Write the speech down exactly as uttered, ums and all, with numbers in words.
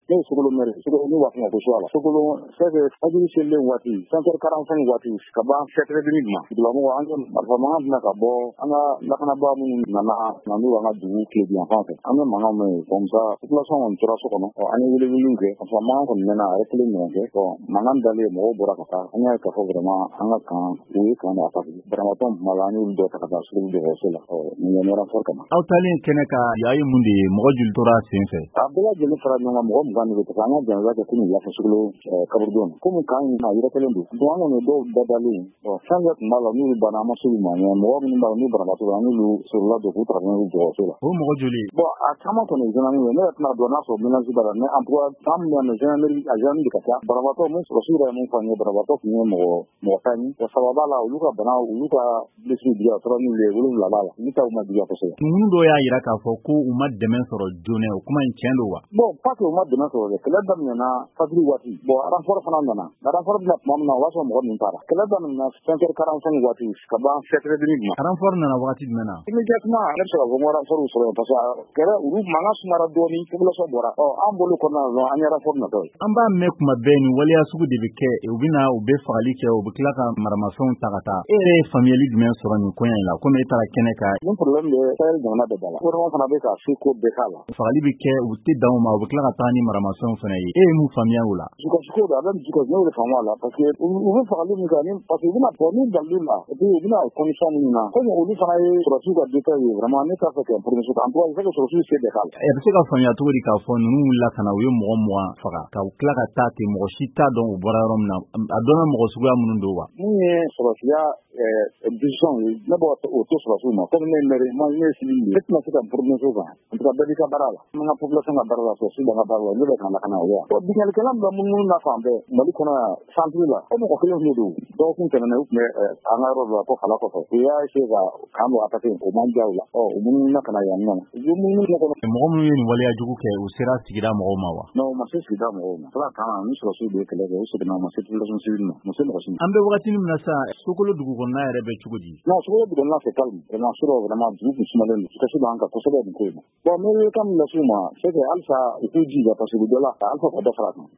ne ye Sogolo maire Sogolo ne b'a fɔ ko Suala Sogolo c'est que fajiri selilen waati cinq heures quarante-cinq waati ka ban sept heures trente ma dugulamɔgɔ an ka marifa mankan bɛna ka bɔ an ka lakanabaa minnu nana na n'u an ka dugu tile yan fan fɛ an bɛ mankan mɛn comme ça population kɔni tora so kɔnɔ an ye welewelew kɛ parce que mankan kɔni mɛnna a yɛrɛ kelen ɲɔgɔn kɛ bon mankan dalen mɔgɔw bɔra ka taa an y'a ye k'a fɔ vraiment an ka kan u ye kan de attaqué banabaatɔ min tun b'a la an y'olu dɔ ta ka taa Sogolo dɔgɔtɔrɔso la nin ye renfort kama. Aw taalen kɛnɛ kan y'a ye mun de ye mɔgɔ joli tora sen fɛ? A bɛɛ lajɛlen fara ɲɔgɔn kan mɔgɔ mugan de bɛ parce que an ka janaza kɛ kunun wulafɛ Sogolo kaburudo la komi kan in a yɛrɛ kelen don donc an kɔni dɔw dadalen fɛn dɔ tun b'a la n'olu banna an ma se olu ma mais mɔgɔ minnu b'a la n'u banabaatɔ la an n'olu sɔrɔla don k'u taga n'olu dɔgɔtɔrɔso la. O mɔgɔ joli? Bon a caman kɔni ye gendarmerie ye ne yɛrɛ tɛna dɔn n'a sɔrɔ ménage b'a la mais en tout cas kan min y'a mɛn gendarmerie a gendarmerie de ka ca banabaatɔ min sɔrɔsi yɛrɛ ye mun fɔ an ye banabaatɔ tun ye mɔgɔ mɔgɔ tan ye o sababa la olu ka bana olu ka blessure diya o tora n'olu ye wolonwula b'a la olu taw ma diya kosɛbɛ. Ninnu dɔw y'a jira k'a fɔ ko u ma dɛmɛ sɔrɔ joona o kuma in tiɲɛ don wa? Bon pas que u ma dɛmɛ sɔrɔ dɛ kɛlɛ daminɛna fajiri waati bon renfort fana nana nka renfort bɛna tuma min na o b'a sɔrɔ mɔgɔ min taara kɛlɛ daminɛna cinq heures quarante-cinq waati ka ban sept heures trente ma. Renfort nana wagati jumɛn na? Immédiatement ne bɛ se k'a fɔ ko renfort sɔrɔ yen parce que kɛlɛ olu mankan sumara dɔɔnin population bɔra ɔ an bolo kɔnɔna na an ye renfort natɔ ye. An b'a mɛn kuma bɛɛ nin waleya sugu de bɛ kɛ u bɛ na u bɛ fagali kɛ u bɛ tila ka maramafɛnw ta ka taa e yɛrɛ ye faamuyali jumɛn sɔrɔ nin ko in la komi e taara kɛnɛ kan. Nin problème bɛ Sahel jamana bɛɛ da la gouvernement fana bɛ ka se ko bɛɛ k'a la. Fagali bɛ kɛ u tɛ dan u ma u bɛ tila ka taa ni maramafɛnw fana ye e ye mun faamuya o la? Dusukasi ko don a bɛ dusukasi ne y'o de faamu a la parce que u bɛ fagali min kɛ ni parce que u bɛna fɔ ni dalili la et puis u bɛna condition minnu na comme olu fana ye sɔrɔsiw ka détail ye vraiment ne t'a fɛ ka prononcé en tout cas il faut que sɔrɔsiw se bɛɛ k'a la. E bɛ se ka faamuya cogo di k'a fɔ ninnu wulila ka na u ye mɔgɔ mugan faga ka tila ka taa ten mɔgɔ si t'a dɔn u bɔra yɔrɔ min na a dɔnna mɔgɔ suguya minnu don wa? Mun ye sɔrɔsiya décision ye ne b'o to sɔrɔsiw ma comme ne ye maire moi ne ye civil de ye ne tɛna se ka prononcé o kan en tout cas bɛɛ b'i ka baara la an ka population ka baara la sɔrɔsiw b'an ka baara la ne bɛ k'an lakana o ye wa. Bingalikɛla min bɛ munumunu na fan bɛɛ Mali kɔnɔ yan centre la o mɔgɔ kelen de don dɔgɔkun tɛmɛnen u tun bɛ an ka yɔrɔ dɔ la ko Fala kɔfɛ u y'a essayé ka k'an don attaqué o man diya u la ɔ u munumunu ka na yan nɔ u bɛ munumunu ɲɔgɔn kɔnɔ. Mɔgɔ minnu ye nin waleya jugu kɛ u sera sigida mɔgɔw ma wa? Non u ma se sigida mɔgɔw ma tila kan ni sɔrɔsiw de ye kɛlɛ kɛ u seginna u ma se population civile ma u ma se mɔgɔ si ma. An bɛ wagati min na sa Sogolo dugu kɔnɔna yɛrɛ bɛ cogo di? Non Sogolo dugu kɔnɔna c'est calme vraiment sur vraiment dugu kun sumalen don dusukasi b'an kan kosɛbɛ nin ko in na bon ne ye kan min las'u ma c'est que halisa u k'u jija parce que u bɛ dɔ la halisa ka dɔ fara a kan.